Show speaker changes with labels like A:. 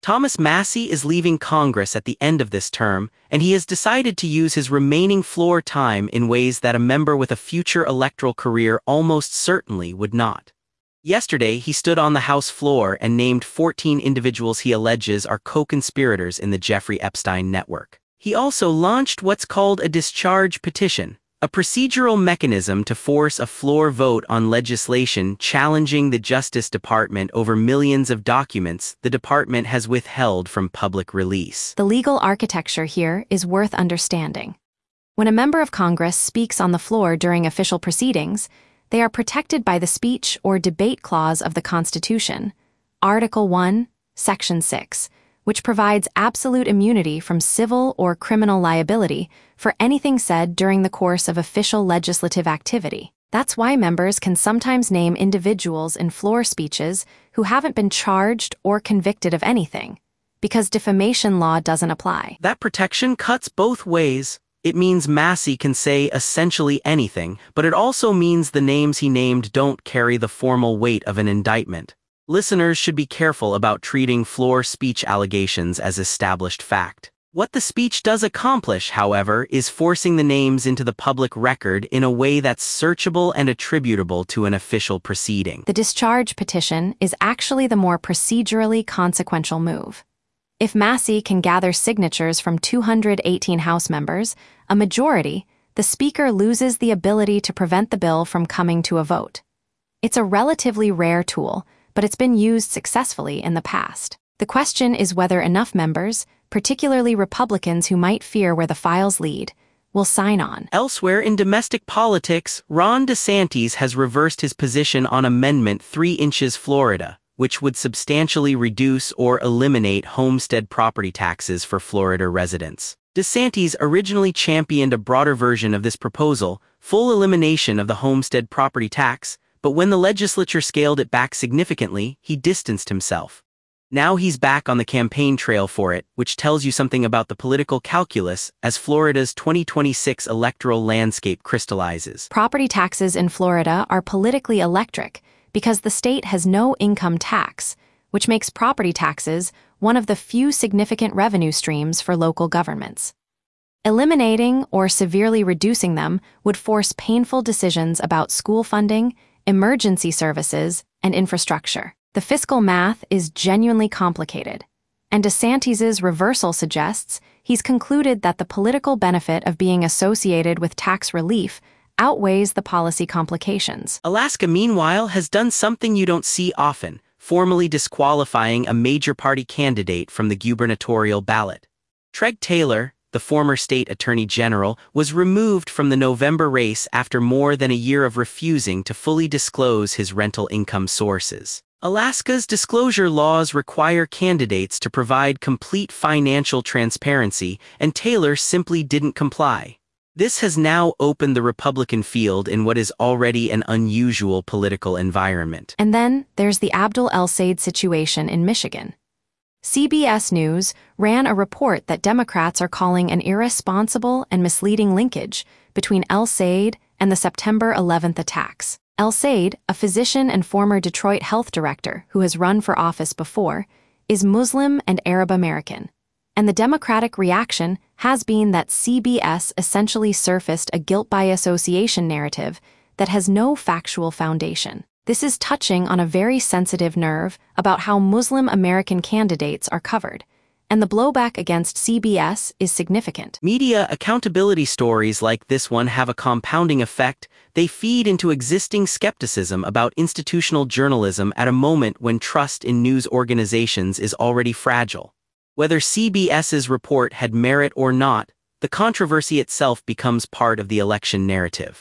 A: Thomas Massie is leaving Congress at the end of this term, and he has decided to use his remaining floor time in ways that a member with a future electoral career almost certainly would not. Yesterday, he stood on the House floor and named 14 individuals he alleges are co-conspirators in the Jeffrey Epstein network. He also launched what's called a discharge petition, a procedural mechanism to force a floor vote on legislation challenging the Justice Department over millions of documents the department has withheld from public release.
B: The legal architecture here is worth understanding. When a member of Congress speaks on the floor during official proceedings, they are protected by the speech or debate clause of the Constitution, Article 1, Section 6, which provides absolute immunity from civil or criminal liability for anything said during the course of official legislative activity. That's why members can sometimes name individuals in floor speeches who haven't been charged or convicted of anything, because defamation law doesn't apply.
A: That protection cuts both ways. It means Massie can say essentially anything, but it also means the names he named don't carry the formal weight of an indictment. Listeners should be careful about treating floor speech allegations as established fact. What the speech does accomplish, however, is forcing the names into the public record in a way that's searchable and attributable to an official proceeding.
B: The discharge petition is actually the more procedurally consequential move. If Massie can gather signatures from 218 House members, a majority, the Speaker loses the ability to prevent the bill from coming to a vote. It's a relatively rare tool, but it's been used successfully in the past. The question is whether enough members, particularly Republicans who might fear where the files lead, will sign on.
A: Elsewhere in domestic politics, Ron DeSantis has reversed his position on Amendment 3 inches Florida, which would substantially reduce or eliminate homestead property taxes for Florida residents. DeSantis originally championed a broader version of this proposal, full elimination of the homestead property tax, but when the legislature scaled it back significantly, he distanced himself. Now he's back on the campaign trail for it, which tells you something about the political calculus as Florida's 2026 electoral landscape crystallizes.
B: Property taxes in Florida are politically electric because the state has no income tax, which makes property taxes one of the few significant revenue streams for local governments. Eliminating or severely reducing them would force painful decisions about school funding, emergency services, and infrastructure. The fiscal math is genuinely complicated, and DeSantis's reversal suggests he's concluded that the political benefit of being associated with tax relief outweighs the policy complications.
A: Alaska, meanwhile, has done something you don't see often, formally disqualifying a major party candidate from the gubernatorial ballot. Treg Taylor, the former state attorney general, was removed from the November race after more than a year of refusing to fully disclose his rental income sources. Alaska's disclosure laws require candidates to provide complete financial transparency, and Taylor simply didn't comply. This has now opened the Republican field in what is already an unusual political environment.
B: And then there's the Abdul El-Sayed situation in Michigan. CBS News ran a report that Democrats are calling an irresponsible and misleading linkage between El-Sayed and the September 11th attacks. El-Sayed, a physician and former Detroit health director who has run for office before, is Muslim and Arab American. And the Democratic reaction has been that CBS essentially surfaced a guilt by association narrative that has no factual foundation. This is touching on a very sensitive nerve about how Muslim American candidates are covered, and the blowback against CBS is significant.
A: Media accountability stories like this one have a compounding effect. They feed into existing skepticism about institutional journalism at a moment when trust in news organizations is already fragile. Whether CBS's report had merit or not, the controversy itself becomes part of the election narrative.